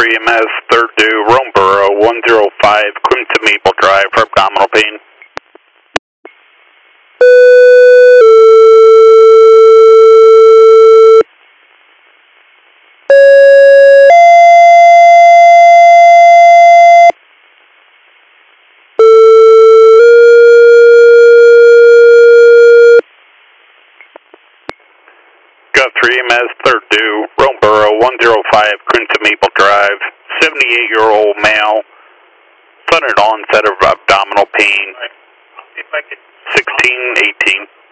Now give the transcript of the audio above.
3 MS, third due, Romeboro, 105, Crimson Maple Drive for abdominal pain. Got 3 MS, third due, Romeboro, 105, Crimson Maple Drive, 78-year-old male, sudden onset of abdominal pain, 1618.